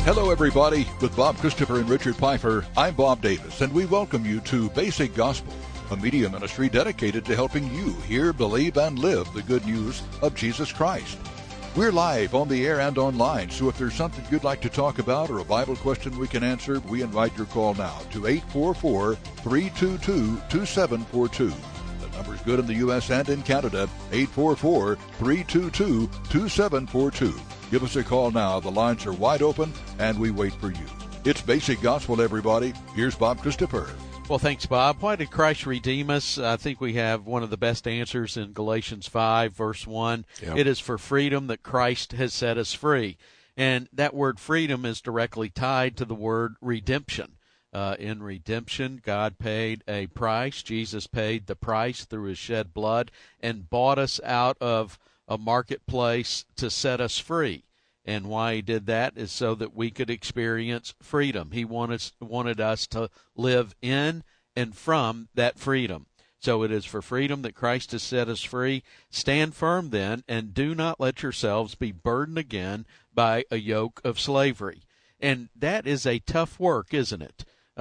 Hello, everybody. With Bob Christopher and Richard Pfeiffer, I'm Bob Davis, and we welcome you to Basic Gospel, a media ministry dedicated to helping you hear, believe, and live the good news of Jesus Christ. We're live on the air and online, so if there's something you'd like to talk about or a Bible question we can answer, we invite your call now to 844-322-2742. The number's good in the U.S. and in Canada, 844-322-2742. Give us a call now. The lines are wide open, and we wait for you. It's Basic Gospel, everybody. Here's Bob Christopher. Well, thanks, Bob. Why did Christ redeem us? I think we have one of the best answers in Galatians 5, verse 1. Yep. It is for freedom that Christ has set us free. And that word freedom is directly tied to the word redemption. In redemption, God paid a price. Jesus paid the price through his shed blood and bought us out of a marketplace to set us free. And why he did that is so that we could experience freedom. He wanted us to live in and from that freedom. So it is for freedom that Christ has set us free. Stand firm then, and do not let yourselves be burdened again by a yoke of slavery. And that is a tough work, isn't it?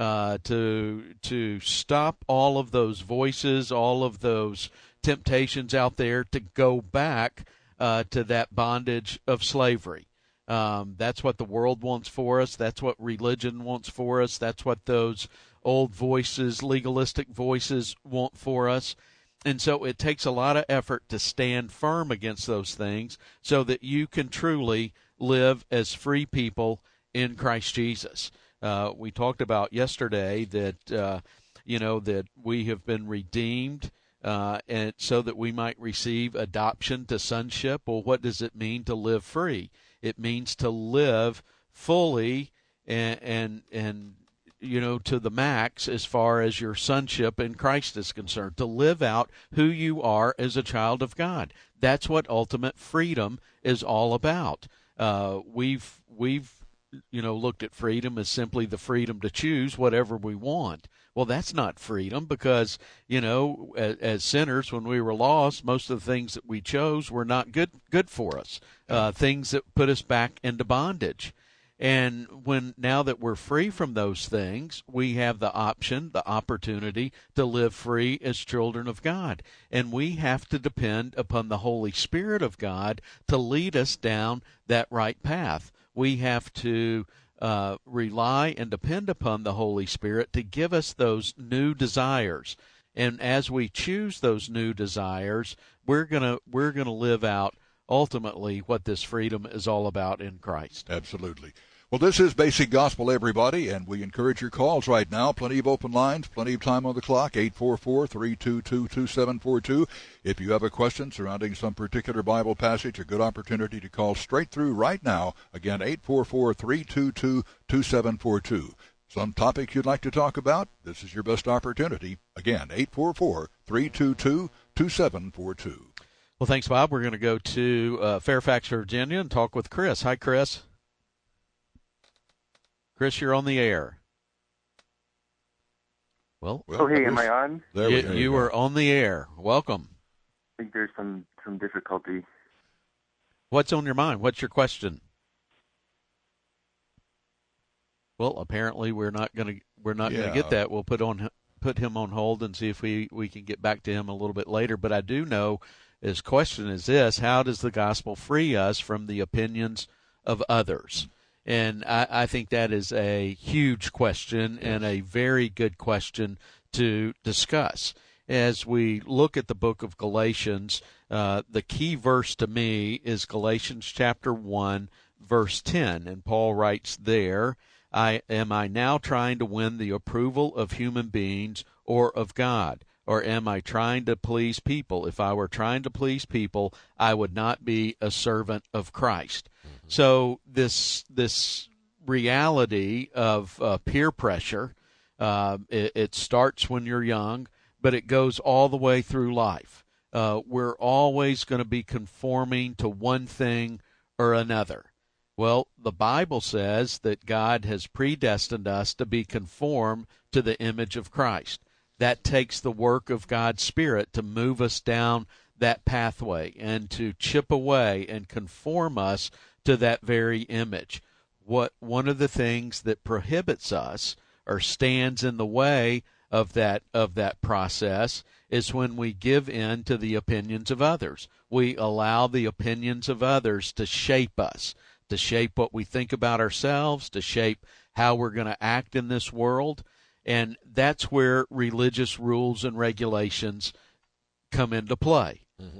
To stop all of those voices, all of those temptations out there to go back to that bondage of slavery. That's what the world wants for us. That's what religion wants for us. That's what those old voices, legalistic voices, want for us. And so it takes a lot of effort to stand firm against those things so that you can truly live as free people in Christ Jesus. We talked about yesterday that, that we have been redeemed and so that we might receive adoption to sonship. Well, what does it mean to live free? It means to live fully and to the max as far as your sonship in Christ is concerned, to live out who you are as a child of God. That's what ultimate freedom is all about. We've looked at freedom as simply the freedom to choose whatever we want. Well, that's not freedom because, as sinners, when we were lost, most of the things that we chose were not good for us, things that put us back into bondage. And now that we're free from those things, we have the opportunity to live free as children of God. And we have to depend upon the Holy Spirit of God to lead us down that right path. We have to rely and depend upon the Holy Spirit to give us those new desires. And as we choose those new desires, we're gonna live out ultimately what this freedom is all about in Christ. Absolutely. Well, this is Basic Gospel, everybody, and we encourage your calls right now. Plenty of open lines, plenty of time on the clock, 844-322-2742. If you have a question surrounding some particular Bible passage, a good opportunity to call straight through right now. Again, 844-322-2742. Some topics you'd like to talk about? This is your best opportunity. Again, 844-322-2742. Well, thanks, Bob. We're going to go to Fairfax, Virginia, and talk with Chris. Hi, Chris. Chris, you're on the air. Well, hey, am I on? You are on the air. Welcome. I think there's some difficulty. What's on your mind? What's your question? Well, apparently we're not going to get that. We'll put him on hold and see if we can get back to him a little bit later. But I do know his question is this: how does the gospel free us from the opinions of others? And I think that is a huge question and a very good question to discuss. As we look at the book of Galatians, the key verse to me is Galatians chapter 1, verse 10. And Paul writes there, Am I now trying to win the approval of human beings or of God? Or am I trying to please people? If I were trying to please people, I would not be a servant of Christ. Mm-hmm. So this reality of peer pressure, it starts when you're young, but it goes all the way through life. We're always going to be conforming to one thing or another. Well, the Bible says that God has predestined us to be conformed to the image of Christ. That takes the work of God's Spirit to move us down that pathway and to chip away and conform us to that very image. one of the things that prohibits us or stands in the way of that process is when we give in to the opinions of others. We allow the opinions of others to shape us, to shape what we think about ourselves, to shape how we're going to act in this world. And that's where religious rules and regulations come into play. Mm-hmm.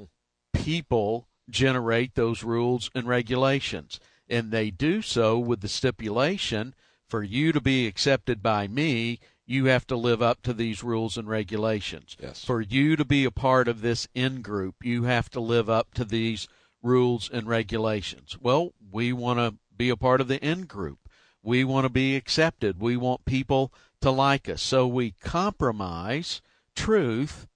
People generate those rules and regulations, and they do so with the stipulation, for you to be accepted by me, you have to live up to these rules and regulations. Yes. For you to be a part of this in-group, you have to live up to these rules and regulations. Well, we want to be a part of the in-group. We want to be accepted. We want people to like us. So we compromise truth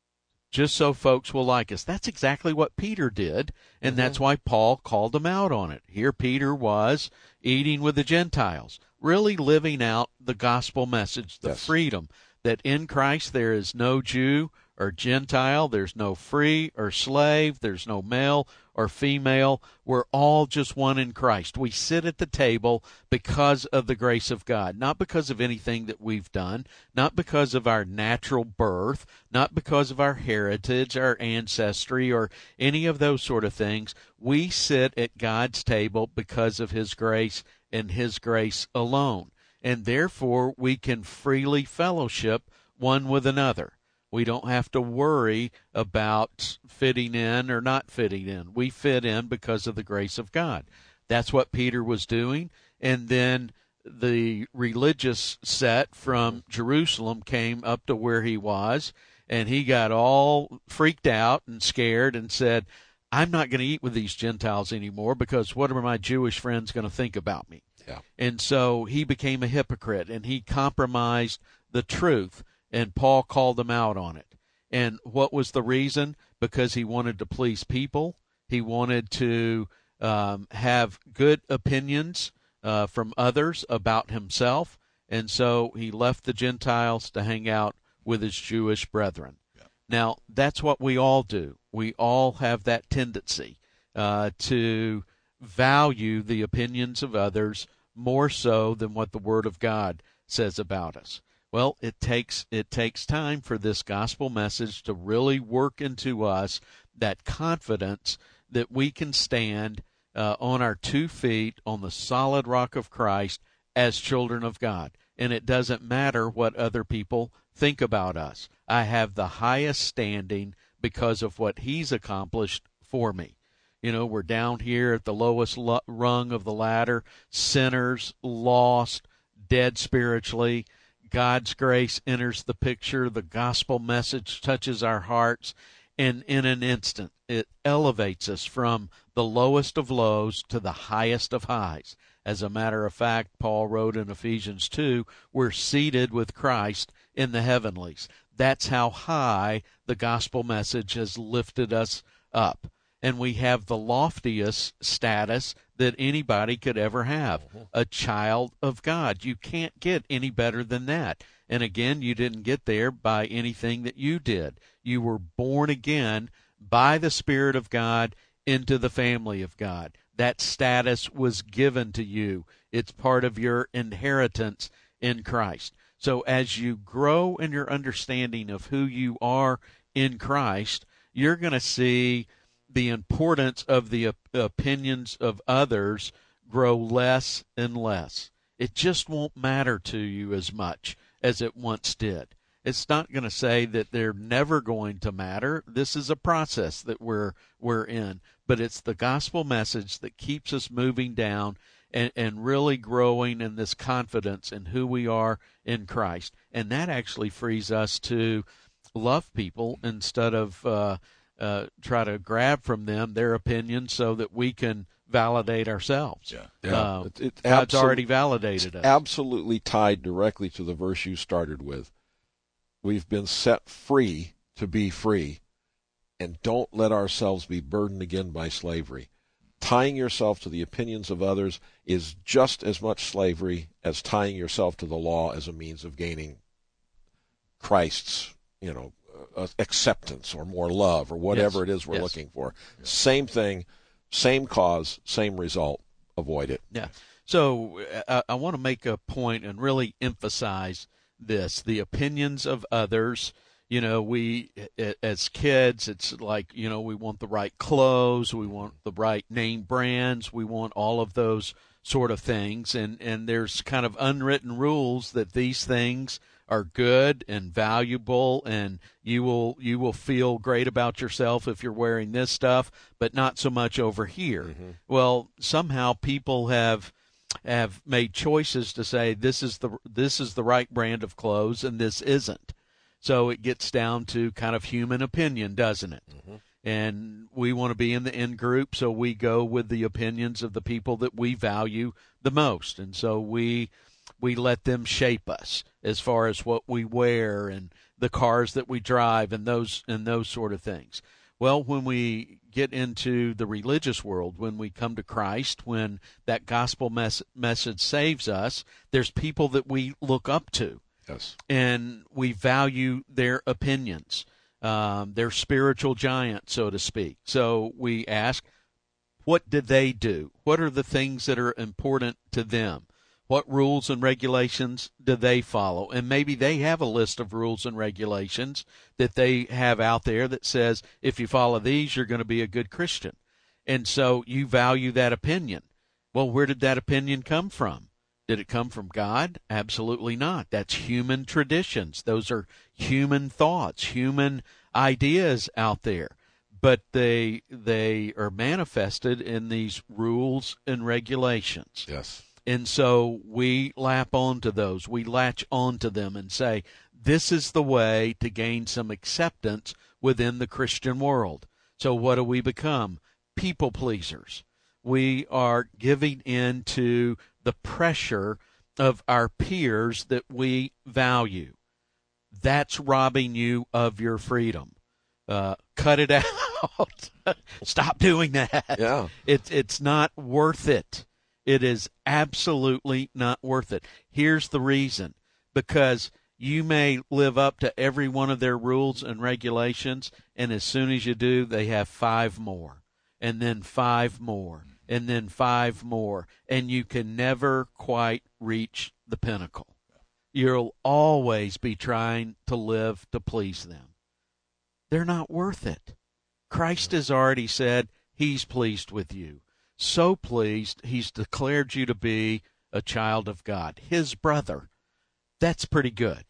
just so folks will like us. That's exactly what Peter did, and that's why Paul called him out on it. Here Peter was eating with the Gentiles, really living out the gospel message, the freedom that in Christ there is no Jew or Gentile, there's no free or slave, there's no male or female. We're all just one in Christ. We sit at the table because of the grace of God, not because of anything that we've done, not because of our natural birth, not because of our heritage, our ancestry, or any of those sort of things. We sit at God's table because of His grace and His grace alone. And therefore, we can freely fellowship one with another. We don't have to worry about fitting in or not fitting in. We fit in because of the grace of God. That's what Peter was doing. And then the religious set from Jerusalem came up to where he was, and he got all freaked out and scared and said, I'm not going to eat with these Gentiles anymore, because what are my Jewish friends going to think about me? Yeah. And so he became a hypocrite, and he compromised the truth. And Paul called him out on it. And what was the reason? Because he wanted to please people. He wanted to have good opinions from others about himself. And so he left the Gentiles to hang out with his Jewish brethren. Yeah. Now, that's what we all do. We all have that tendency to value the opinions of others more so than what the Word of God says about us. Well, it takes time for this gospel message to really work into us that confidence that we can stand on our 2 feet on the solid rock of Christ as children of God. And it doesn't matter what other people think about us. I have the highest standing because of what He's accomplished for me. You know, we're down here at the lowest rung of the ladder, sinners, lost, dead spiritually. God's grace enters the picture. The gospel message touches our hearts, and in an instant, it elevates us from the lowest of lows to the highest of highs. As a matter of fact, Paul wrote in Ephesians 2, we're seated with Christ in the heavenlies. That's how high the gospel message has lifted us up. And we have the loftiest status that anybody could ever have, a child of God. You can't get any better than that. And again, you didn't get there by anything that you did. You were born again by the Spirit of God into the family of God. That status was given to you. It's part of your inheritance in Christ. So as you grow in your understanding of who you are in Christ, you're going to see the importance of the opinions of others grow less and less. It just won't matter to you as much as it once did. It's not going to say that they're never going to matter. This is a process that we're in, but it's the gospel message that keeps us moving down and really growing in this confidence in who we are in Christ. And that actually frees us to love people instead of try to grab from them their opinion so that we can validate ourselves. God's already validated us. Absolutely tied directly to the verse you started with. We've been set free to be free, and don't let ourselves be burdened again by slavery. Tying yourself to the opinions of others is just as much slavery as tying yourself to the law as a means of gaining Christ's, acceptance or more love or whatever it is we're looking for. Same thing, same cause, same result. Avoid it. Yeah. So I want to make a point and really emphasize this: the opinions of others. We, as kids, it's like, we want the right clothes, we want the right name brands, we want all of those sort of things. And there's kind of unwritten rules that these things are good and valuable, and you will feel great about yourself if you're wearing this stuff, but not so much over here. Mm-hmm. Well, somehow people have made choices to say this is the right brand of clothes and this isn't. So it gets down to kind of human opinion, doesn't it? Mm-hmm. And we want to be in the in group, so we go with the opinions of the people that we value the most. And so we let them shape us as far as what we wear and the cars that we drive and those sort of things. Well, when we get into the religious world, when we come to Christ, when that gospel message saves us, there's people that we look up to. Yes. And we value their opinions, their spiritual giant, so to speak. So we ask, what did they do? What are the things that are important to them? What rules and regulations do they follow? And maybe they have a list of rules and regulations that they have out there that says, if you follow these, you're going to be a good Christian. And so you value that opinion. Well, where did that opinion come from? Did it come from God? Absolutely not. That's human traditions. Those are human thoughts, human ideas out there. But they are manifested in these rules and regulations. Yes. And so we lap onto those. We latch onto them and say, this is the way to gain some acceptance within the Christian world. So what do we become? People pleasers. We are giving in to the pressure of our peers that we value. That's robbing you of your freedom. Cut it out. Stop doing that. Yeah. It's not worth it. It is absolutely not worth it. Here's the reason. Because you may live up to every one of their rules and regulations, and as soon as you do, they have 5 more, and then 5 more, and then 5 more, and you can never quite reach the pinnacle. You'll always be trying to live to please them. They're not worth it. Christ has already said he's pleased with you. So pleased, he's declared you to be a child of God, his brother. That's pretty good.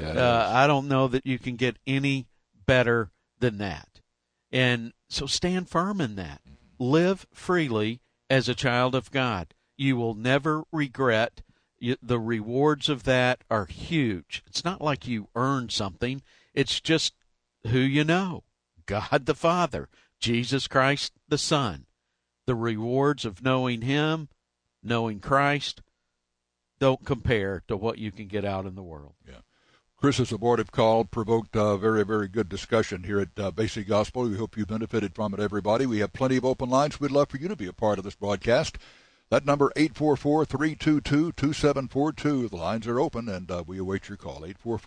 I don't know that you can get any better than that. And so stand firm in that. Live freely as a child of God. You will never regret. The rewards of that are huge. It's not like you earned something. It's just who you know. God the Father, Jesus Christ the Son. The rewards of knowing him, knowing Christ, don't compare to what you can get out in the world. Yeah. Chris's abortive call provoked a very, very good discussion here at Basic Gospel. We hope you benefited from it, everybody. We have plenty of open lines. We'd love for you to be a part of this broadcast. That number, 844-322-2742. The lines are open, and we await your call,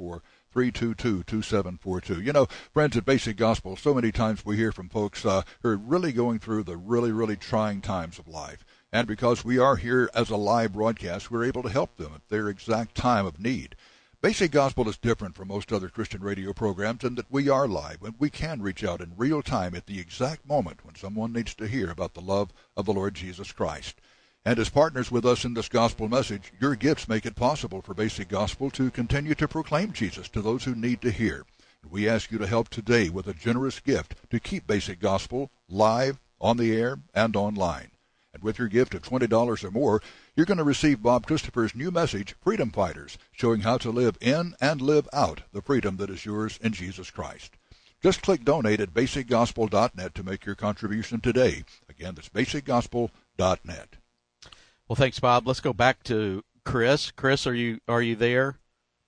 844-322-2742. You know, friends at Basic Gospel, so many times we hear from folks who are really going through the really, really trying times of life. And because we are here as a live broadcast, we're able to help them at their exact time of need. Basic Gospel is different from most other Christian radio programs in that we are live, and we can reach out in real time at the exact moment when someone needs to hear about the love of the Lord Jesus Christ. And as partners with us in this gospel message, your gifts make it possible for Basic Gospel to continue to proclaim Jesus to those who need to hear. We ask you to help today with a generous gift to keep Basic Gospel live, on the air, and online. And with your gift of $20 or more, you're going to receive Bob Christopher's new message, Freedom Fighters, showing how to live in and live out the freedom that is yours in Jesus Christ. Just click donate at basicgospel.net to make your contribution today. Again, that's basicgospel.net. Well, thanks, Bob. Let's go back to Chris. Chris, are you there?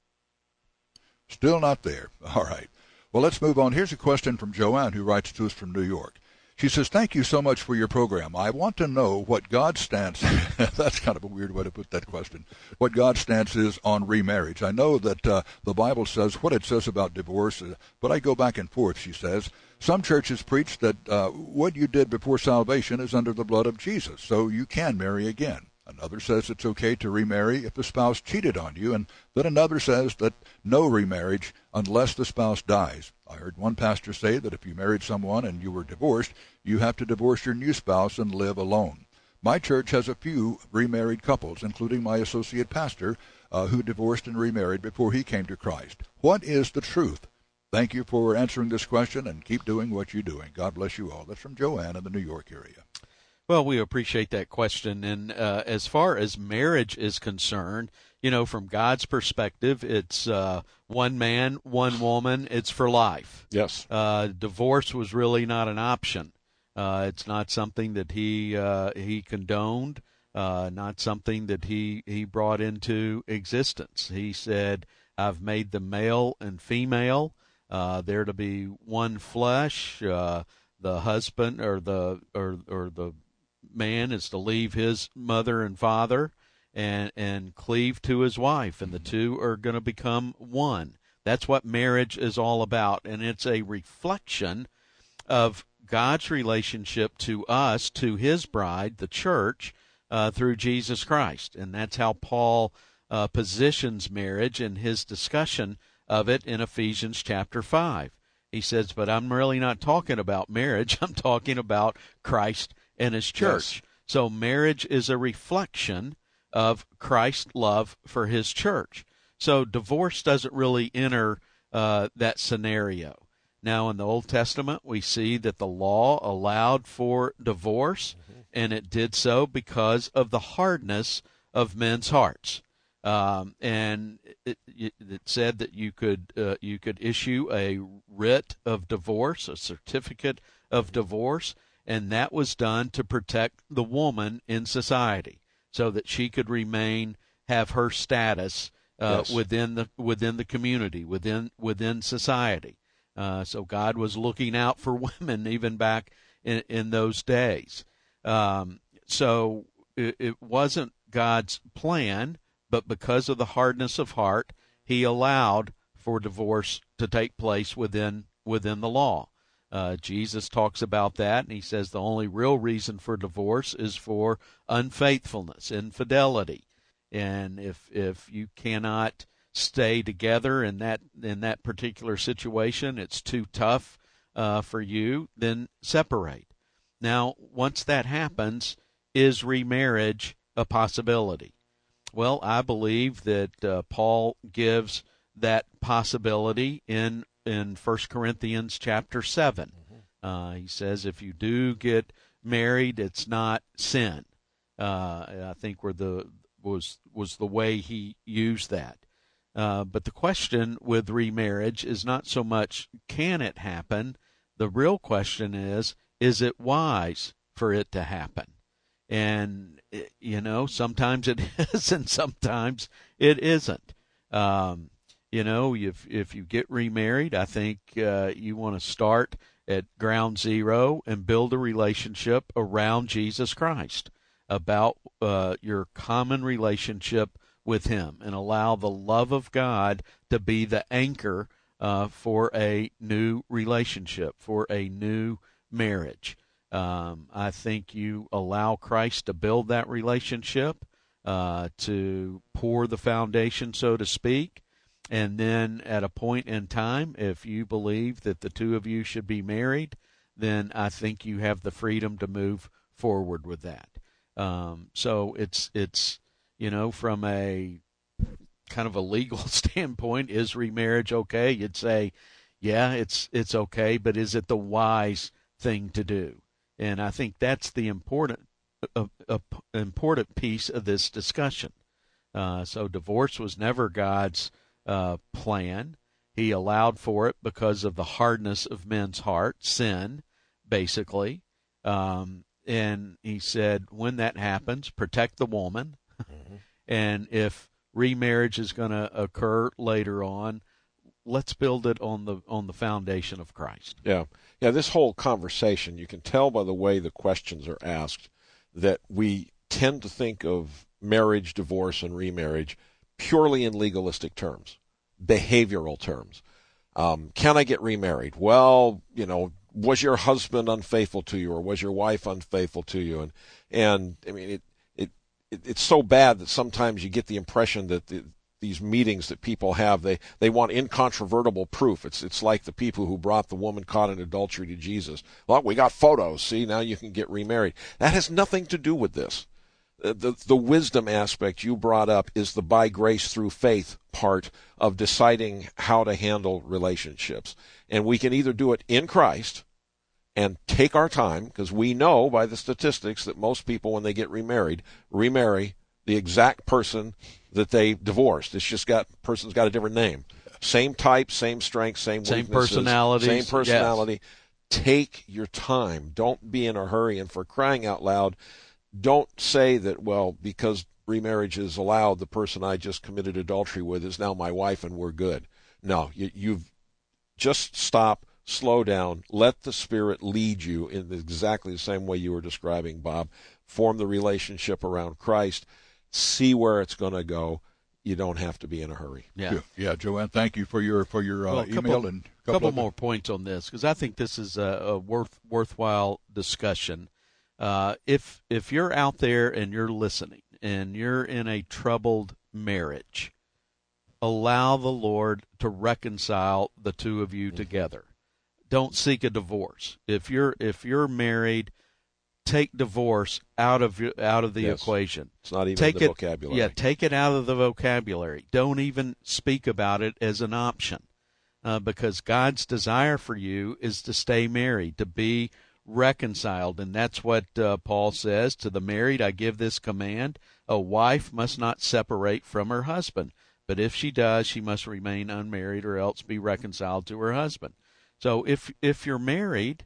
Still not there. All right. Well, let's move on. Here's a question from Joanne, who writes to us from New York. She says, thank you so much for your program. I want to know what God's stance that's kind of a weird way to put that question. What God's stance is on remarriage. I know that the Bible says what it says about divorce, but I go back and forth, she says. Some churches preach that what you did before salvation is under the blood of Jesus, so you can marry again. Another says it's okay to remarry if the spouse cheated on you, and then another says that no remarriage unless the spouse dies. I heard one pastor say that if you married someone and you were divorced, you have to divorce your new spouse and live alone. My church has a few remarried couples, including my associate pastor, who divorced and remarried before he came to Christ. What is the truth? Thank you for answering this question, and keep doing what you're doing. God bless you all. That's from Joanne in the New York area. Well, we appreciate that question. And as far as marriage is concerned, from God's perspective, it's one man, one woman. It's for life. Yes. Divorce was really not an option. It's not something that he condoned, not something that he brought into existence. He said, I've made them male and female. They're to be one flesh. The husband or the man is to leave his mother and father and cleave to his wife, and the two are going to become one. That's what marriage is all about, and it's a reflection of God's relationship to us, to his bride, the church, through Jesus Christ. And that's how Paul positions marriage in his discussion of it in Ephesians chapter 5. He says, but I'm really not talking about marriage. I'm talking about Christ and his church. Yes. So marriage is a reflection of Christ's love for his church. So divorce doesn't really enter that scenario. Now, in the Old Testament, we see that the law allowed for divorce, and it did so because of the hardness of men's hearts. And it said that you could issue a writ of divorce, a certificate of divorce, and that was done to protect the woman in society, so that she could have her status yes. within the community, within society. So God was looking out for women even back in those days. So it wasn't God's plan, but because of the hardness of heart, he allowed for divorce to take place within the law. Jesus talks about that, and he says the only real reason for divorce is for unfaithfulness, infidelity. And if you cannot stay together in that particular situation, it's too tough for you, then separate. Now, once that happens, is remarriage a possibility? Well, I believe that Paul gives that possibility in 1 Corinthians chapter 7. He says if you do get married, it's not sin. I think was the way he used that. But the question with remarriage is not so much can it happen. The real question is it wise for it to happen? And, sometimes it is and sometimes it isn't. If you get remarried, I think you want to start at ground zero and build a relationship around Jesus Christ, about your common relationship with him, and allow the love of God to be the anchor for a new relationship, for a new marriage. I think you allow Christ to build that relationship, to pour the foundation, so to speak, and then at a point in time, if you believe that the two of you should be married, then I think you have the freedom to move forward with that. So it's from a kind of a legal standpoint, is remarriage okay? You'd say, yeah, it's okay, but is it the wise thing to do? And I think that's the important piece of this discussion. So divorce was never God's plan. He allowed for it because of the hardness of men's heart, sin, basically. And he said, when that happens, protect the woman. And if remarriage is going to occur later on, let's build it on the foundation of Christ. Yeah. This whole conversation, you can tell by the way the questions are asked that we tend to think of marriage, divorce, and remarriage purely in legalistic terms, behavioral terms. Can I get remarried? Well, was your husband unfaithful to you, or was your wife unfaithful to you? And I mean, it's so bad that sometimes you get the impression that these meetings that people have, they want incontrovertible proof. It's like the people who brought the woman caught in adultery to Jesus. Well, we got photos. See, now you can get remarried. That has nothing to do with this. The wisdom aspect you brought up is the by grace through faith part of deciding how to handle relationships. And we can either do it in Christ and take our time, because we know by the statistics that most people, when they get remarried, remarry the exact person that they divorced. It's just person's got a different name. Same type, same strength, same weaknesses. Same personality. Yes. Take your time. Don't be in a hurry. And for crying out loud, don't say that, well, because remarriage is allowed, the person I just committed adultery with is now my wife and we're good. No, you've just stop, slow down, let the Spirit lead you in exactly the same way you were describing, Bob. Form the relationship around Christ. See where it's going to go. You don't have to be in a hurry. Yeah, Joanne, thank you for your email and a couple more points on this, because I think this is a worthwhile discussion. If you're out there and you're listening and you're in a troubled marriage, allow the Lord to reconcile the two of you together. Don't seek a divorce. If you're married, take divorce out of the equation. It's not even in the vocabulary. Yeah, take it out of the vocabulary. Don't even speak about it as an option, because God's desire for you is to stay married, to be reconciled, and that's what Paul says to the married. I give this command: a wife must not separate from her husband, but if she does, she must remain unmarried or else be reconciled to her husband. So if you're married,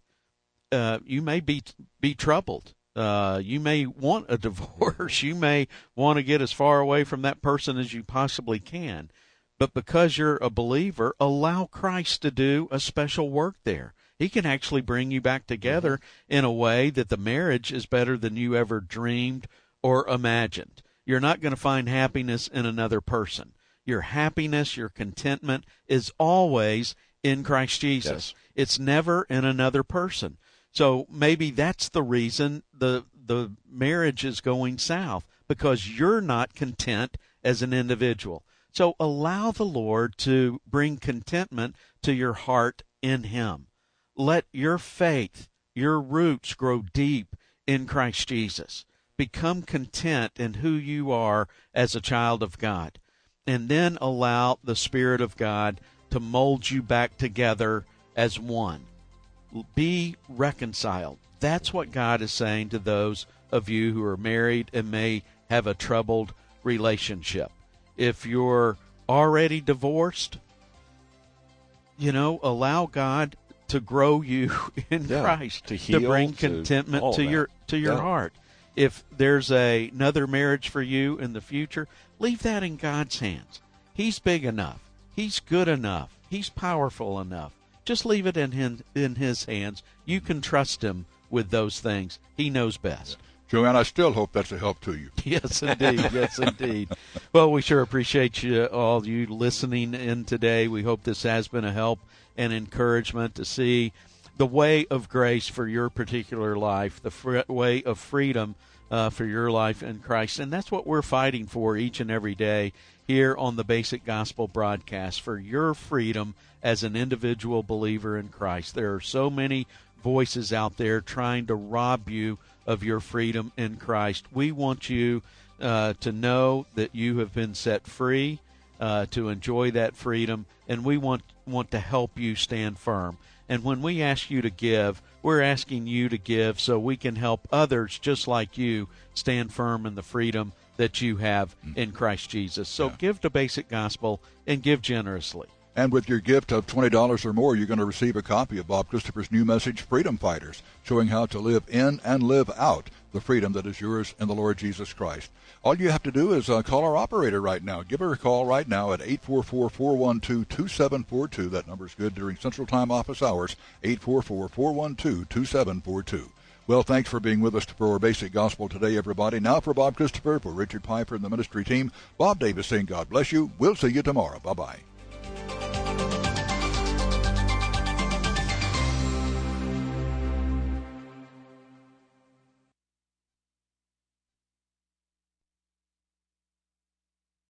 you may be troubled. You may want a divorce. You may want to get as far away from that person as you possibly can. But because you're a believer, allow Christ to do a special work there. He can actually bring you back together in a way that the marriage is better than you ever dreamed or imagined. You're not going to find happiness in another person. Your happiness, your contentment is always in Christ Jesus. Yes. It's never in another person. So maybe that's the reason the marriage is going south, because you're not content as an individual. So allow the Lord to bring contentment to your heart in Him. Let your faith, your roots grow deep in Christ Jesus. Become content in who you are as a child of God. And then allow the Spirit of God to mold you back together as one. Be reconciled. That's what God is saying to those of you who are married and may have a troubled relationship. If you're already divorced, allow God to grow you in Christ, to heal, to bring contentment to your heart. If there's another marriage for you in the future, leave that in God's hands. He's big enough. He's good enough. He's powerful enough. Just leave it in His hands. You can trust Him with those things. He knows best. Joanne, I still hope that's a help to you. Yes, indeed. Yes, indeed. Well, we sure appreciate you listening in today. We hope this has been a help and encouragement to see the way of grace for your particular life, the way of freedom for your life in Christ. And that's what we're fighting for each and every day here on the Basic Gospel broadcast, for your freedom as an individual believer in Christ. There are so many voices out there trying to rob you of your freedom in Christ. We want you to know that you have been set free, to enjoy that freedom, and we want to help you stand firm. And when we ask you to give, we're asking you to give so we can help others just like you stand firm in the freedom that you have in Christ Jesus. So give to Basic Gospel and give generously. And with your gift of $20 or more, you're going to receive a copy of Bob Christopher's new message, Freedom Fighters, showing how to live in and live out the freedom that is yours in the Lord Jesus Christ. All you have to do is call our operator right now. Give her a call right now at 844-412-2742. That number's good during Central Time office hours, 844-412-2742. Well, thanks for being with us for Basic Gospel today, everybody. Now for Bob Christopher, for Richard Piper and the ministry team, Bob Davis saying God bless you. We'll see you tomorrow. Bye-bye.